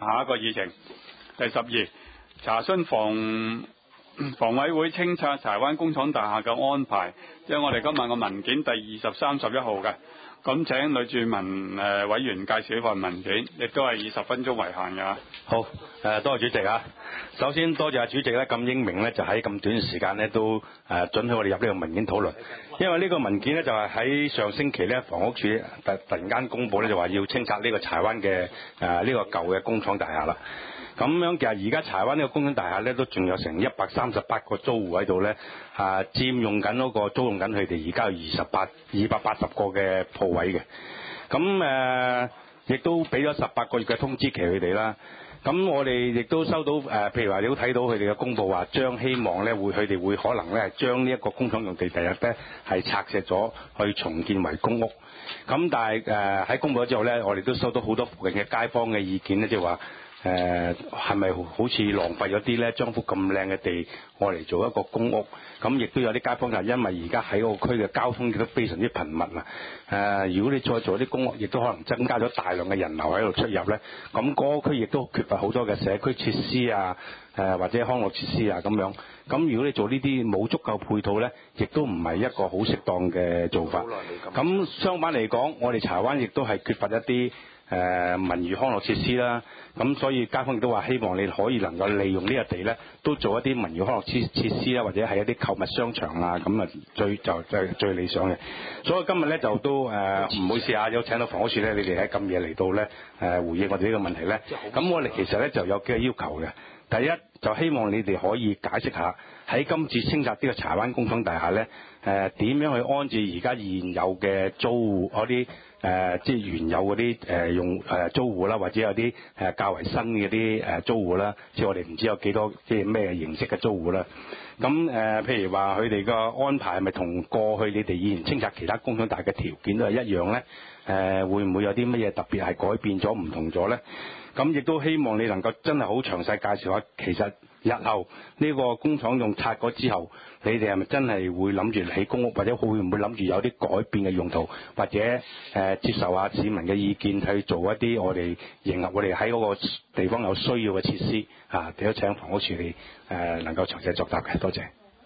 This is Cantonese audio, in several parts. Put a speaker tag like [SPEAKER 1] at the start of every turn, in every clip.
[SPEAKER 1] 下一個議程，第12查詢房委會清拆柴灣工廠大廈嘅安排，即係我哋今日個文件第20、31號嘅。咁請呂志文委員介紹呢份文件，亦都係20分鐘為限㗎。
[SPEAKER 2] 好，多謝主席啊。首先多謝主席咧咁英明咧，就喺咁短時間咧都准許我哋入呢個文件討論。因為呢個文件咧就係喺上星期咧房屋署突然間公佈咧就話要清拆呢個柴灣嘅呢個舊嘅工廠大廈啦。咁樣其實而家柴灣呢個工廠大廈咧都仲有成138個租戶喺度咧，佔用緊嗰個租用緊佢哋而家有280個嘅鋪位嘅。咁亦都俾咗18個月嘅通知期佢哋啦。咁我哋亦都收到譬如話你都睇到佢哋嘅公佈話，希望咧佢哋會可能咧將呢一個工廠用地第日咧係拆卸咗去重建為公屋。咁但係喺公佈咗之後咧，我哋都收到好多附近嘅街坊嘅意見咧，即係話係咪好似浪費咗啲咧？將幅咁靚嘅地我嚟做一個公屋，咁亦都有啲街坊就係因為而家喺嗰個區嘅交通亦都非常之頻密啊！如果你再做啲公屋，亦都可能增加咗大量嘅人流喺度出入咧，咁嗰個區亦都缺乏好多嘅社區設施啊，或者康樂設施啊咁樣。咁如果你做呢啲冇足夠配套咧，亦都唔係一個好適當嘅做法。咁相反嚟講，我哋柴灣亦都係缺乏一啲文娛康樂設施啦，咁所以街坊亦都話希望你可以能夠利用呢個地咧，都做一啲文娛康樂設施啦，或者係一啲購物商場啊，咁啊最理想嘅。所以今日咧就都唔好意思啊，有請到房屋署咧，你哋喺咁夜嚟到咧回應我哋呢個問題咧。咁我哋其實咧就有幾個要求嘅。第一就希望你哋可以解釋下喺今次清拆呢個柴灣工廠大廈咧，點樣去安置而家現有嘅租戶嗰啲即係原有嗰啲用租戶啦，或者有啲較為新嘅啲租戶啦，即係我哋唔知有幾多即係咩形式嘅租戶啦。咁譬如話佢哋個安排係咪同過去你哋以前清拆其他工廠大廈嘅條件都係一樣咧？會唔會有啲乜嘢特別係改變咗唔同咗咧？咁亦都希望你能夠真係好詳細介紹下，其實日後呢個工廠用拆過之後，你哋係咪真係會諗住起公屋，或者會唔會諗住有啲改變嘅用途，或者接受下市民嘅意見去做一啲我哋迎合我哋喺嗰個地方有需要嘅設施啊？亦都請房屋署理能夠詳細作答嘅，多謝。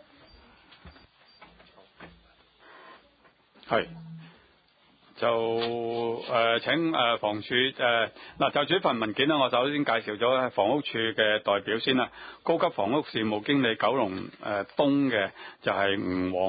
[SPEAKER 1] 係。就請房署就住呢份文件呢，我首先介紹咗房屋署嘅代表先啦。高級房屋事務經理九龍東嘅就係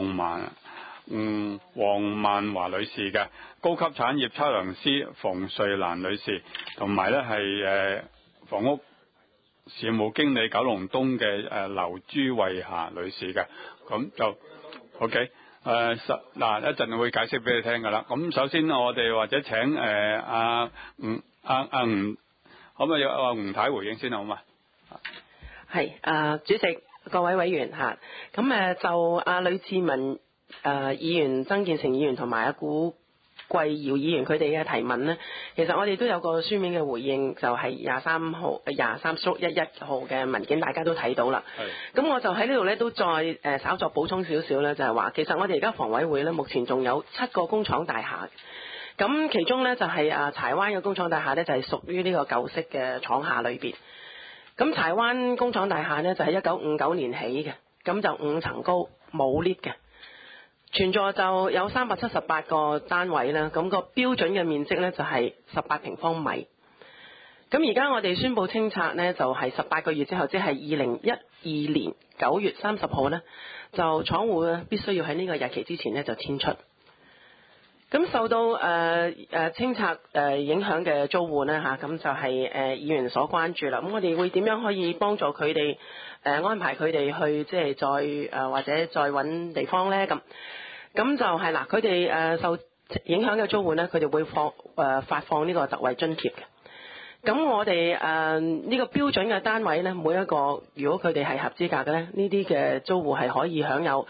[SPEAKER 1] 吳黃萬華女士嘅，高級產業測量師馮瑞蘭女士，同埋咧係房屋事務經理九龍東嘅劉朱慧霞女士嘅，咁就 OK。一陣會解釋俾你聽噶啦。咁首先我哋或者請吳可唔可以阿吳太回應先好嘛？
[SPEAKER 3] 係主席、各位委員嚇，咁就呂志文議員、曾建成議員同埋阿古貴堯議員佢哋嘅提問呢，其實我哋都有個書面嘅回應，就係23號23/11號嘅文件，大家都睇到啦。咁我就喺呢度呢，都再稍作補充少少呢，就係話其實我哋而家房委會呢，目前仲有7個工廠大廈，咁其中呢，就係柴灣嘅工廠大廈呢，就係屬於呢個舊式嘅廠廈裏邊。咁柴灣工廠大廈呢，就係1959年起嘅，咁就5層高，冇 lift 嘅。全座就有378個單位啦，咁個標準嘅面積呢就係18平方米。咁而家我哋宣布清拆呢，就係18個月之後，即係2012年9月30號呢，就廠戶必須要喺呢個日期之前呢就遷出。咁受到清拆影響嘅租戶呢，咁就係議員所關注啦。咁我哋會點樣可以幫助佢哋安排佢哋去即係再或者再揾地方呢？咁就係啦，佢哋受影響嘅租戶呢，佢哋會發放呢個特惠津貼嘅。咁我哋呢個標準嘅單位呢，每一個如果佢哋係合資格嘅呢，呢啲嘅租戶係可以享有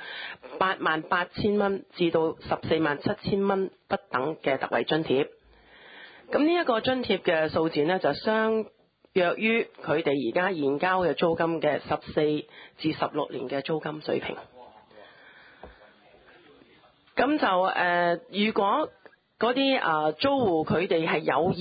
[SPEAKER 3] 88,000蚊至到147000蚊不等嘅特惠津貼。咁呢一個津貼嘅數字呢，就相約於佢哋而家現交嘅租金嘅14至16年嘅租金水平。咁就如果嗰啲租戶佢哋係有意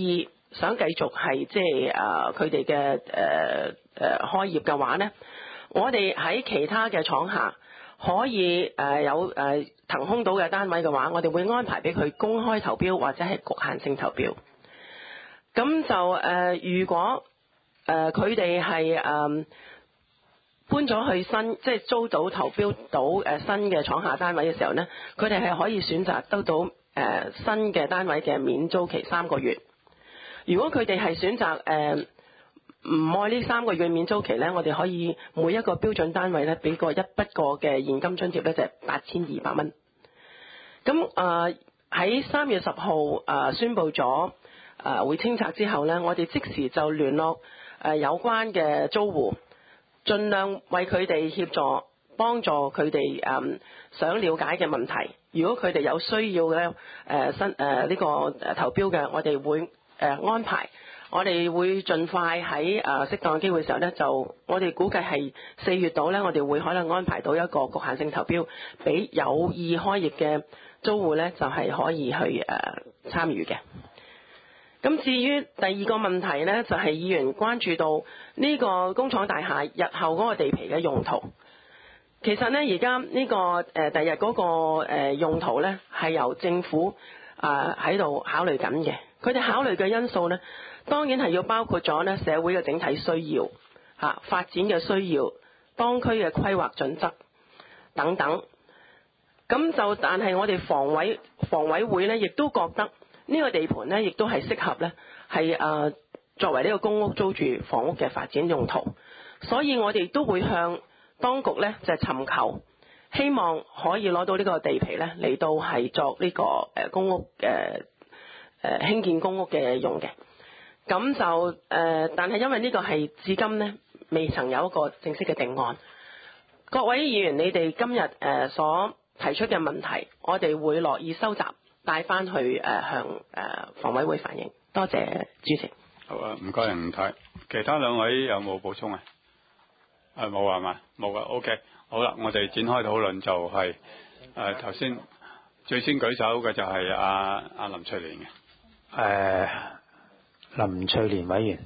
[SPEAKER 3] 想繼續係即係佢哋嘅開業嘅話呢，我哋喺其他嘅廠廈可以有騰空到嘅單位嘅話，我哋會安排俾佢公開投標或者係局限性投標。咁就如果佢哋係搬咗去新，即係租到投標到新嘅廠廈單位嘅時候呢，佢哋係可以選擇得到新嘅單位嘅免租期3個月。如果佢哋係選擇唔愛呢3個月免租期呢，我哋可以每一個標準單位呢俾個一筆過嘅現金津貼呢，就係8200蚊。咁喺3月10號宣布咗會清拆之後呢，我哋即時就聯絡有關嘅租戶，盡量為佢哋協助，幫助佢哋想了解嘅問題。如果佢哋有需要咧呢個投標嘅，我哋會安排。我哋會盡快喺適當嘅機會嘅時候呢，就我哋估計係4月度呢，我哋會可能安排到一個局限性投標，俾有意開業嘅租戶呢，就係可以去參與嘅。咁至於第二個問題呢，就係議員關注到呢個工廠大廈日後嗰個地皮嘅用途。其實呢，而家呢個第日嗰個用途呢，係由政府喺度考慮緊嘅。佢哋考慮嘅因素呢，當然係要包括咗呢社會嘅整體需要、發展嘅需要、當區嘅規劃準則等等。咁就但係我哋房委會呢，亦都覺得呢個地盤呢，亦都係適合呢，係作為呢個公屋租住房屋嘅發展用途。所以我哋都會向當局呢，就係尋求，希望可以攞到呢個地皮呢，嚟到係作呢個公屋興建公屋嘅用嘅。咁就但係因為呢個係至今呢，未曾有一個正式嘅定案。各位議員，你哋今日所提出嘅問題，我哋會樂意收集，帶翻去向房委會反映。多謝主席。
[SPEAKER 1] 好啊，唔該吳太。其他兩位有冇補充啊？冇係嘛？冇啊。OK， 好啦，我哋展開討論就係頭先最先舉手嘅就係阿林翠蓮嘅。
[SPEAKER 4] 林翠蓮委員。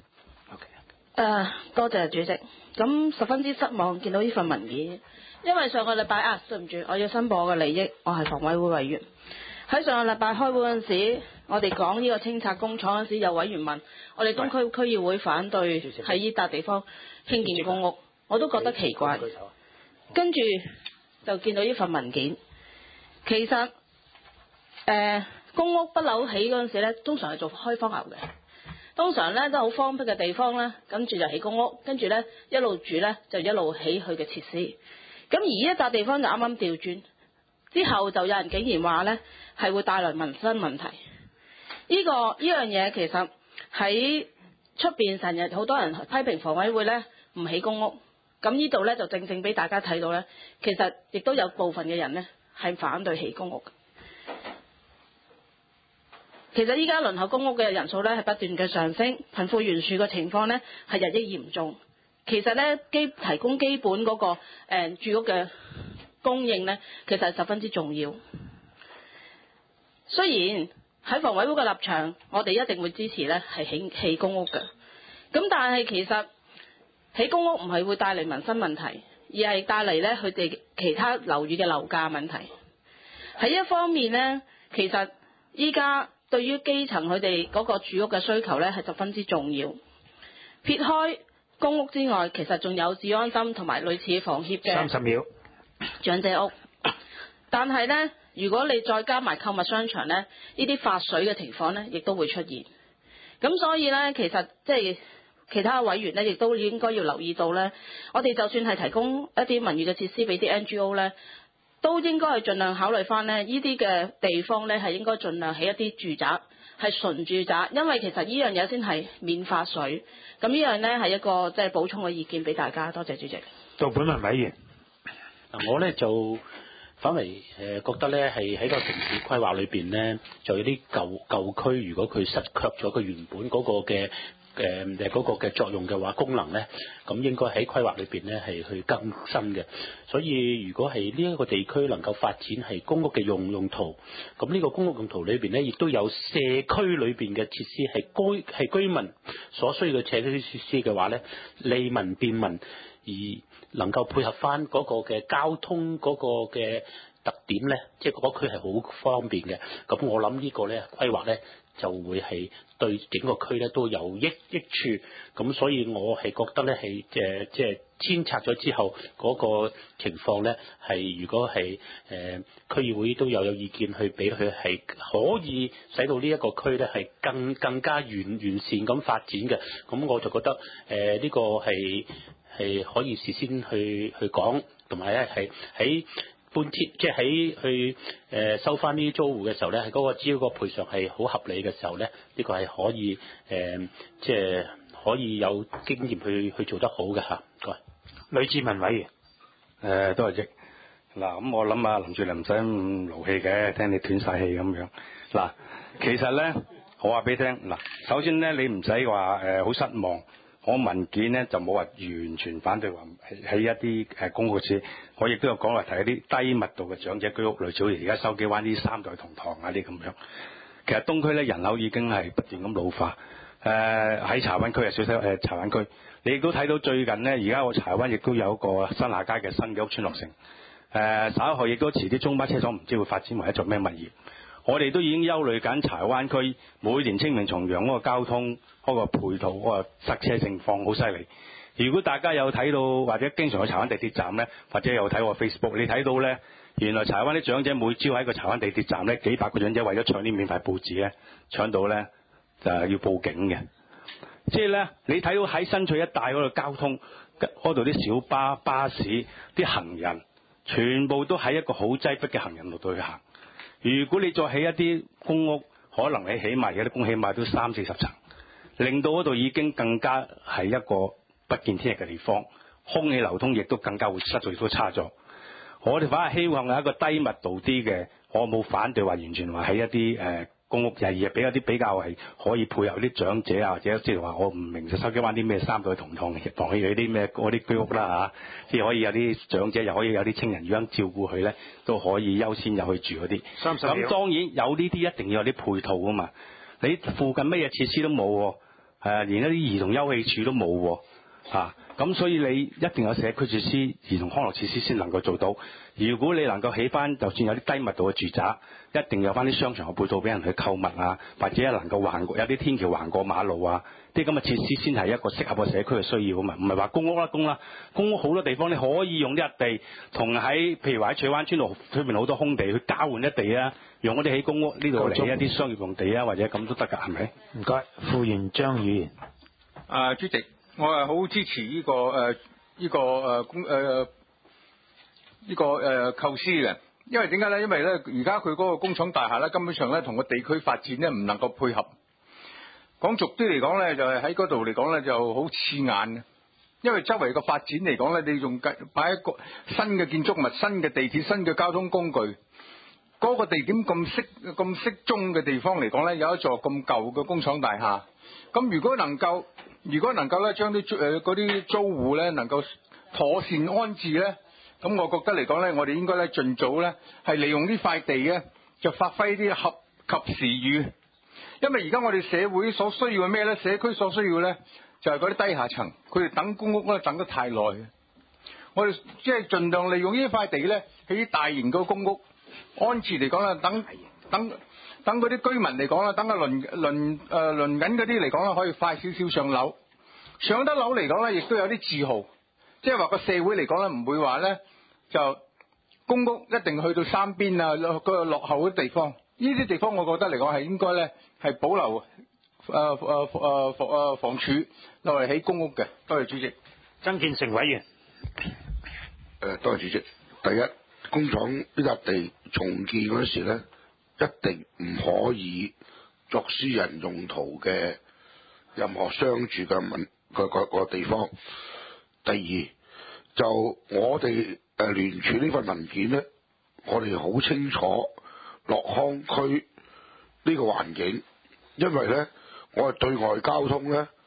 [SPEAKER 5] OK。多謝主席。咁十分之失望見到呢份文件，因為上個禮拜對唔住，我要申報我嘅利益，我係房委會委員。喺上個禮拜開會嗰陣時，我哋講呢個清拆工廠嗰陣時，有委員問我哋東區區議會反對喺呢笪地方興建公屋，我都覺得奇怪。跟住就見到呢份文件，其實公屋不嬲起嗰陣時咧，通常係做開荒牛嘅，通常咧都好荒僻嘅地方咧，跟住就起公屋，跟住咧一路住咧就一路起佢嘅設施。咁而呢一笪地方就啱啱調轉。之後就有人竟然話呢係會帶來民生問題。呢樣嘢其實喺出邊成日好多人批評房委會呢唔起公屋。咁呢度呢就正正俾大家睇到呢，其實亦都有部分嘅人呢係反對起公屋。其實依家輪候公屋嘅人數呢係不斷嘅上升，貧富懸殊嘅情況呢係日益嚴重。其實呢提供基本嗰個住屋嘅供應呢，其實係十分之重要。雖然喺房委會嘅立場，我哋一定會支持呢係起公屋嘅。咁但係其實起公屋唔係會帶嚟民生問題，而係帶嚟呢佢哋其他樓宇嘅樓價問題。喺一方面呢，其實依家對於基層佢哋嗰個住屋嘅需求呢係十分之重要。撇開公屋之外，其實仲有置安心同埋類似房協嘅
[SPEAKER 4] 30秒
[SPEAKER 5] 長者屋。但係呢，如果你再加埋購物商場呢，呢啲發水嘅情況呢亦都會出現。咁所以呢，其實即係其他委員呢亦都應該要留意到呢，我哋就算係提供一啲民娛嘅設施俾啲 NGO 呢，都應該係盡量考慮翻呢啲嘅地方呢係應該盡量起一啲住宅，係純住宅，因為其實呢樣嘢先係免發水。咁呢樣呢係一個即係補充嘅意見俾大家。多謝主席。
[SPEAKER 4] 到本文委員。
[SPEAKER 6] 我咧就反為覺得咧係喺個城市規劃裏邊咧，就有啲舊區，如果佢失卻咗佢原本嗰個嘅嗰個嘅作用嘅話，功能咧，咁應該喺規劃裏邊咧係去更新嘅。所以如果係呢一個地區能夠發展係公屋嘅用途，咁呢個公屋用途裏邊咧，亦都有社區裏邊嘅設施係居民所需要嘅社區設施嘅話咧，利民便民，而能夠配合翻嗰個嘅交通嗰個嘅特點咧，即係嗰區係好方便嘅。咁我諗呢個咧規劃咧就會係對整個區咧都有益處。咁所以我係覺得咧係即係遷拆咗之後嗰個情況咧係如果係區議會都有意見去俾佢係可以使到呢一個區咧係更加完善咁發展嘅。咁我就覺得呢個係可以事先去講，同埋咧係喺搬遷，即係喺去收翻呢啲租戶嘅時候咧，喺嗰個只要個賠償係好合理嘅時候咧，呢個係可以即係可以有經驗去做得好嘅嚇。
[SPEAKER 4] 呂志文委員，
[SPEAKER 2] 多謝謝。嗱，咁我諗啊，林志玲唔使咁勞氣嘅，聽你斷晒氣咁樣。嗱，其實咧，我話俾你聽，嗱，首先咧，你唔使話好失望。我文件咧就冇話完全反對話起一啲公屋設，我亦都有講話提一啲低密度嘅長者居屋，類似好似而家筲箕灣啲三代同堂啊啲咁樣。其實東區咧人口已經係不斷咁老化，喺柴灣區啊，小西柴灣區，你亦都睇到最近咧，而家我柴灣亦都有一個新下街嘅新嘅屋邨落成，稍後亦都遲啲中巴車廠唔知會發展為一座咩物業。我哋都已經憂慮緊柴灣區每年清明重陽嗰個交通嗰個配套嗰個塞車情況好犀利。如果大家有睇到或者經常去柴灣地鐵站咧，或者有睇我 Facebook， 你睇到咧，原來柴灣啲長者每朝喺個柴灣地鐵站咧，幾百個長者為咗搶啲免費報紙咧，搶到咧就係要報警嘅。即係咧，你睇到喺新翠一帶嗰度交通嗰度啲小巴、巴士、啲行人，全部都喺一個好擠迫嘅行人路度去行。如果你再起一啲公屋，可能你起碼有啲公起碼都30-40層，令到嗰度已經更加係一個不見天日嘅地方，空氣流通亦都更加會質素亦都差咗。我哋反而希望有一個低密度啲嘅，我冇反對話完全話起一啲公屋，而係俾一啲比較係可以配合啲長者啊，或者即係話我唔明就筲箕灣啲咩三代同堂房起嗰啲咩嗰啲居屋啦嚇，即係可以有啲長者又可以有啲青年院照顧佢咧，都可以優先入去住嗰啲。咁當然有呢啲一定要有啲配套啊嘛，你附近乜嘢設施都冇喎，連一啲兒童休憩處都冇喎嚇。咁所以你一定有社區設施、兒童康樂設施先能夠做到。如果你能夠起翻，就算有啲低密度嘅住宅，一定有翻啲商場嘅配套俾人去購物啊，或者能夠橫過有啲天橋橫過馬路啊，啲咁嘅設施先係一個適合個社區嘅需要啊嘛。唔係話公屋啦，公屋好多地方你可以用一地，同喺譬如話喺翠灣村路裏面好多空地去交換一地啊，用嗰啲起公屋呢度嚟起一啲商業用地啊，或者咁都得㗎，係咪？
[SPEAKER 4] 唔該，副員張議員。
[SPEAKER 7] 主席，我係好支持呢個構思嘅，因為點解咧？因為咧而家佢嗰個工廠大廈咧，根本上咧同個地區發展咧唔能夠配合。講俗啲嚟講咧，就係喺嗰度嚟講咧就好刺眼嘅，因為周圍個發展嚟講咧，你仲擺一個新嘅建築物、新嘅地鐵、新嘅交通工具，嗰個地點咁適中嘅地方嚟講咧，有一座咁舊嘅工廠大廈，咁如果能夠咧將啲嗰啲租戶咧能夠妥善安置咧，咁我覺得嚟講咧，我哋應該咧盡早咧係利用呢塊地咧，就發揮啲及時雨。因為而家我哋社會所需要嘅咩咧？社區所需要咧就係嗰啲低下層，佢哋等公屋咧等得太耐。我哋即係盡量利用呢塊地咧，起啲大型嘅公屋安置嚟講啦，等嗰啲居民嚟講啦，等個輪緊嗰啲嚟講啦，可以快少少上樓。上得樓嚟講咧，亦都有啲自豪，即係話個社會嚟講咧，唔會話咧就公屋一定去到山邊啊，個落後嘅地方。呢啲地方我覺得嚟講係應該咧係保留房署落嚟起公屋嘅。多謝主席。
[SPEAKER 4] 曾建成委員。
[SPEAKER 8] 多謝主席。第一，工廠呢笪地重建嗰時咧，一定唔可以作私人用途嘅任何商住嘅個地方。第二，就我哋聯署呢份文件咧，我哋好清楚樂康區呢個環境，因為咧我哋對外交通咧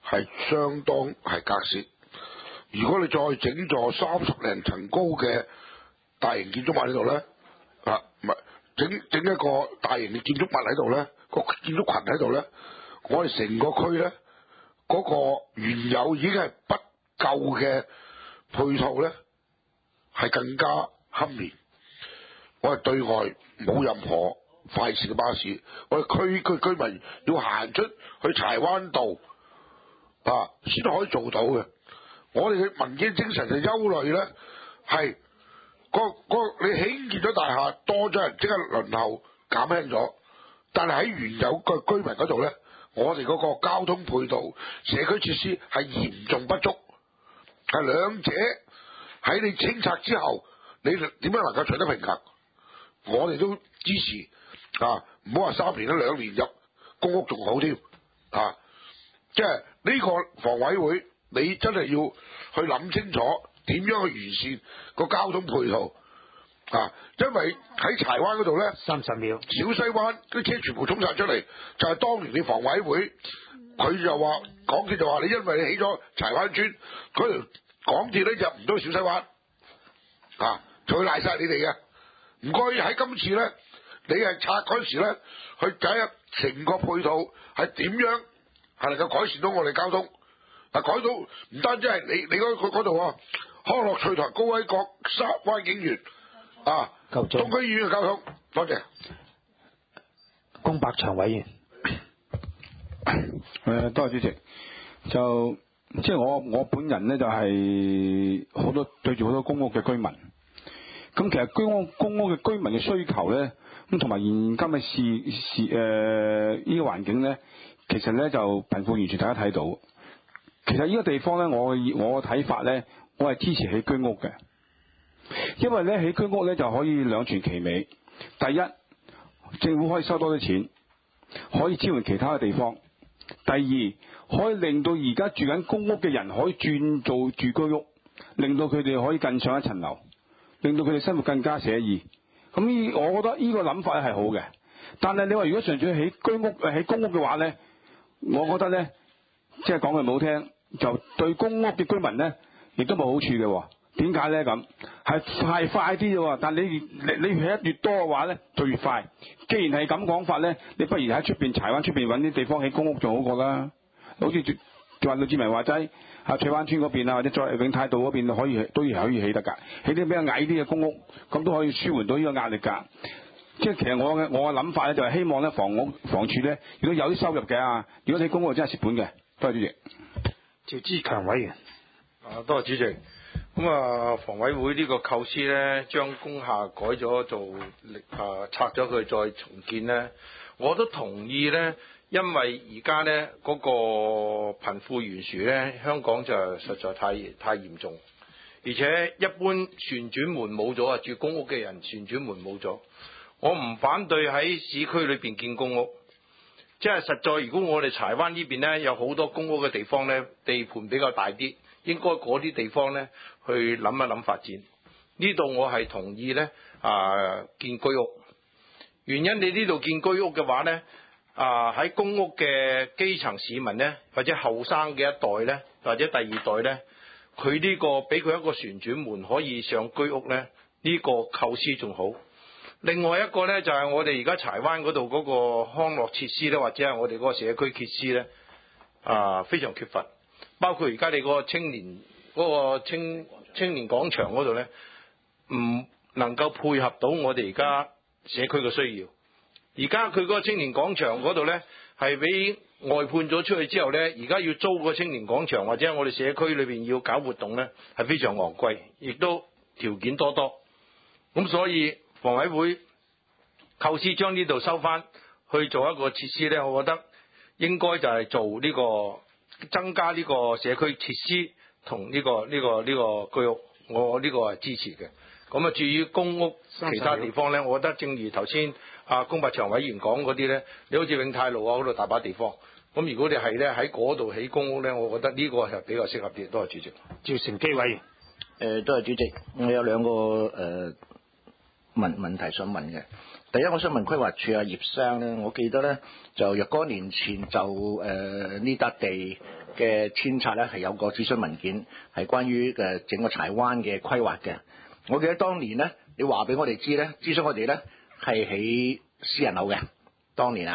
[SPEAKER 8] 係相當係隔涉。如果你再整座30零層高嘅大型建築物喺度咧，唔係整一個大型嘅建築物喺度咧，個建築群喺度咧，我哋成個區咧嗰個原有已經係不夠嘅配套咧，係更加堪憐。我哋對外冇任何快線嘅巴士，我哋區居民要行出去柴灣道先可以做到嘅。我哋嘅民建精神嘅憂慮咧，係你興建咗大廈多咗人，即刻輪候減輕咗，但係喺原有嘅居民嗰度咧，我哋嗰個交通配套、社區設施係嚴重不足，係兩者喺你清拆之後，你點樣能夠取得平衡？我哋都支持唔好話3年啦，2年入公屋仲好添即係呢個房委會，你真係要去諗清楚點樣去完善個交通配套因為喺柴灣嗰度咧
[SPEAKER 4] ，30秒，
[SPEAKER 8] 小西灣啲車全部衝晒出嚟，就係當年你房委會佢就話港鐵就話你因為你起咗柴灣村嗰條港鐵咧入唔到小西灣就會賴晒你哋嘅。唔該喺今次咧，你係拆嗰時咧，去睇下成個配套係點樣係能夠改善到我哋交通改到唔單止係你嗰度康樂翠台、高威閣、沙灣景園中區醫院嘅交通，多謝。
[SPEAKER 4] 龔柏祥委員。
[SPEAKER 9] 多謝主席。就即係我本人咧就係好多對住好多公屋嘅居民。咁其實公屋嘅居民嘅需求咧，咁同埋現今嘅呢個環境咧，其實咧就貧富完全大家睇到。其實呢個地方咧，我嘅睇法咧，我係支持起居屋嘅，因為咧起居屋咧就可以兩全其美。第一，政府可以收多啲錢，可以支援其他嘅地方；第二，可以令到而家住緊公屋嘅人可以轉做住居屋，令到佢哋可以更上一層樓。令到佢哋生活更加寫意，咁我覺得呢個諗法係好嘅。但係你話如果純粹起居屋起公屋嘅話咧，我覺得咧，即係講句唔好聽，就對公屋嘅居民咧，亦都冇好處嘅。點解咧咁？係快啲啫，但你起得越多嘅話咧，就越快。既然係咁講法咧，你不如喺出邊柴灣出邊揾啲地方起公屋仲好過啦。好似話呂志文話齋。翠灣村嗰邊或者再永泰道嗰邊都可以起得㗎，起啲比較矮啲嘅公屋，咁都可以舒緩到呢個壓力㗎。即係其實我嘅諗法咧，就係希望咧房署咧，如果有啲收入嘅如果你公屋真係蝕本嘅。多謝主席。
[SPEAKER 4] 趙志強委員。
[SPEAKER 10] 多謝主席。咁房委會呢個構思咧，將工廈改咗做拆咗佢再重建咧，我都同意咧。因為而家咧嗰個貧富懸殊咧，香港就實在太嚴重，而且一般旋轉門冇咗住公屋嘅人旋轉門冇咗。我唔反對喺市區裏邊建公屋，即係實在如果我哋柴灣呢邊咧有好多公屋嘅地方咧，地盤比較大啲，應該嗰啲地方咧去諗一諗發展。呢度我係同意咧建居屋，原因你呢度建居屋嘅話咧。喺公屋嘅基層市民呢，或者後生嘅一代呢，或者第二代呢，佢呢個俾佢一個旋轉門可以上居屋呢，呢個構思仲好。另外一個呢，就係我哋而家柴灣嗰度嗰個康樂設施呢，或者係我哋嗰個社區設施呢，非常缺乏。包括而家你嗰個青年廣場嗰度呢，唔能夠配合到我哋而家社區嘅需要。而家佢嗰個青年廣場嗰度呢，係俾外判咗出去之後呢，而家要租個青年廣場或者我哋社區裏邊要搞活動呢，係非常昂貴，亦都條件多多。咁所以房委會構思將呢度收翻去做一個設施呢，我覺得應該就係做呢個增加呢個社區設施同呢個居屋，我呢個係支持嘅。咁至於公屋其他地方呢，我覺得正如頭先龔柏祥委員講嗰啲呢，你好似永泰路嗰度大把地方。咁如果你係呢喺嗰度起公屋呢，我覺得呢個係比較適合啲。多謝主席。
[SPEAKER 4] 趙成基委員。
[SPEAKER 11] 多謝主席。我有兩個問題想問嘅。第一，我想問規劃處葉生呢，我記得呢，就若干年前就呢笪地嘅遷冊咧係有個諮詢文件，係關於整個柴灣嘅規劃嘅。我記得當年咧，你話俾我哋知咧，諮詢我哋咧係起私人樓嘅。當年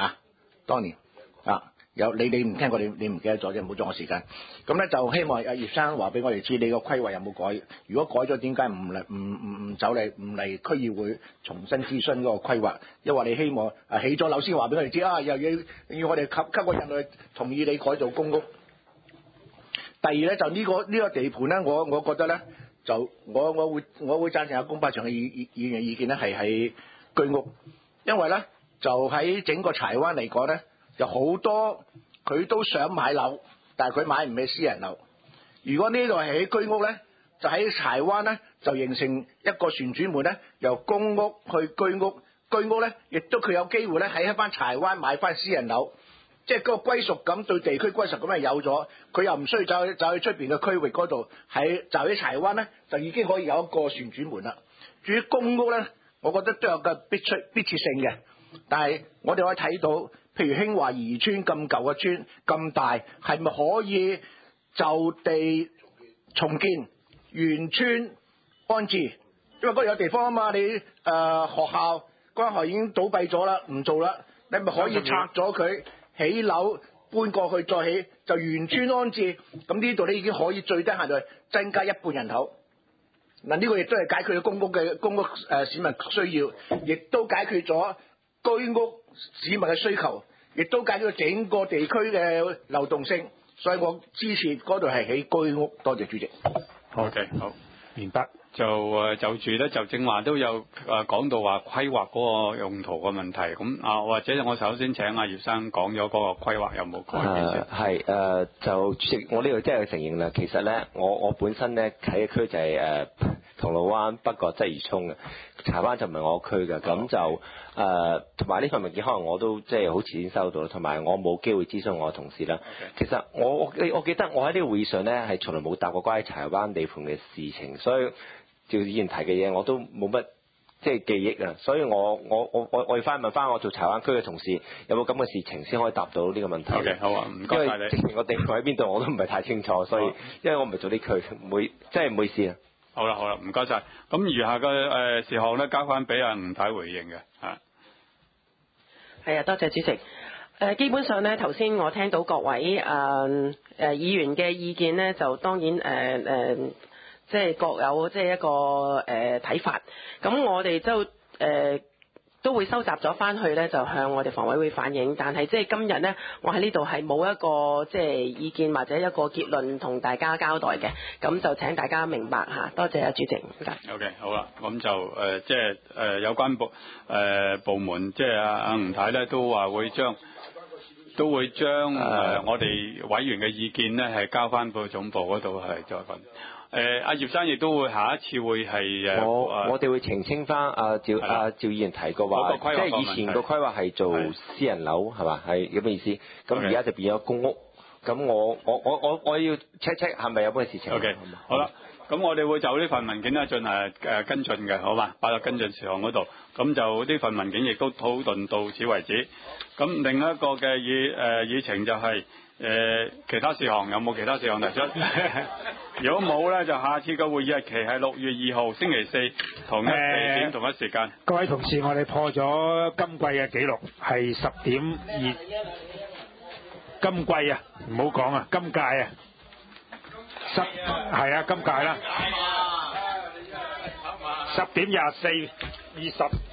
[SPEAKER 11] 有你唔聽過，你唔記得咗啫，唔好阻我時間。咁咧就希望阿葉生話俾我哋知，你個規劃有冇改？如果改咗，點解唔走嚟唔嚟區議會重新諮詢嗰個規劃？因為你希望起咗樓先話俾我哋知啊，又要我哋吸個人去同意你改造公屋。第二咧就呢個地盤咧，我覺得咧就我會贊成阿龔柏祥嘅議員嘅意見咧，係喺居屋，因為咧就喺整個柴灣嚟講咧。有好多佢都想買樓，但係佢買唔起私人樓。如果呢度係起居屋咧，就喺柴灣咧就形成一個旋轉門咧，由公屋去居屋，居屋咧亦都佢有機會咧喺翻柴灣買翻私人樓，即係嗰個歸屬感對地區歸屬感係有咗，佢又唔需要走去出邊嘅區域嗰度，就喺柴灣咧就已經可以有一個旋轉門啦。至於公屋咧，我覺得都有個迫切性嘅，但係我哋可以睇到。譬如興華怡村咁舊嘅村咁大，係咪可以就地重建原村安置？因為嗰度有地方啊嘛，你學校嗰間學校已經倒閉咗啦，唔做啦，你咪可以拆咗佢，起樓搬過去再起，就原村安置。咁呢度咧已經可以最低限度增加1半人口。嗱，呢個亦都係解決咗公屋市民需要，亦都解決咗居屋市民嘅需求，亦都解決咗整個地區嘅流動性，所以我支持嗰度係起居屋。多謝主席。
[SPEAKER 1] OK， 好，明白。就住咧，就正話都有講到話規劃嗰個用途嘅問題，咁或者我首先請阿葉生講咗嗰個規劃有冇改變先？
[SPEAKER 12] 係就主席，我呢度真係承認啦。其實咧，我本身咧喺嘅區就係銅鑼灣北角鰂魚涌嘅，柴灣就唔係我區嘅，咁就同埋呢份文件可能我都即係好遲先收到，同埋我冇機會諮詢我嘅同事啦。其實我記得我喺呢個會議上咧係從來冇答過關於柴灣地盤嘅事情，所以照以前提嘅嘢我都冇乜即係記憶啊，所以我要翻問翻我做柴灣區嘅同事有冇咁嘅事情先可以答到呢個問題。
[SPEAKER 1] OK， 好啊，唔該晒你。因為直情個地盤喺邊度我都唔係太清楚，所以因為我唔係做啲區，真係唔好意思啊。 好啦，唔該晒。咁餘下嘅事項咧，交翻俾阿吳太回應嘅嚇。
[SPEAKER 3] 係啊，多謝主席。基本上咧，頭先我聽到各位議員嘅意見咧，就當然即係各有即係一個睇法。咁我哋都會收集咗翻去咧，就向我哋房委會反映。但係即係今日咧，我喺呢度係冇一個即係意見或者一個結論同大家交代嘅。咁就請大家明白嚇。多謝啊，主席。唔該。
[SPEAKER 1] OK， 好啦，咁就即係有關部門，即係阿吳太咧，都話會將我哋委員嘅意見咧，係交翻到總部嗰度係再問。阿葉生亦都會下一次會係
[SPEAKER 12] 我哋會澄清翻趙議員提過話，即係以前個規劃係做私人樓係嘛，係咁嘅意思。咁而家就變咗公屋。咁我要 check 係咪有咩事情
[SPEAKER 1] ？OK， 好啦，咁我哋會就呢份文件咧進行跟進嘅，好嘛？擺落跟進事項嗰度。咁就呢份文件亦都討論到此為止。咁另一個嘅議程就係其他事項，有冇其他事項提出？如果冇咧，就下次嘅會議日期係6月2號星期四同一地點同一時間。
[SPEAKER 4] 各位同事，我哋破咗今季嘅紀錄，係10點2。今季啊，唔好講啊，今屆啊，係啊，今屆啦，10點24、20。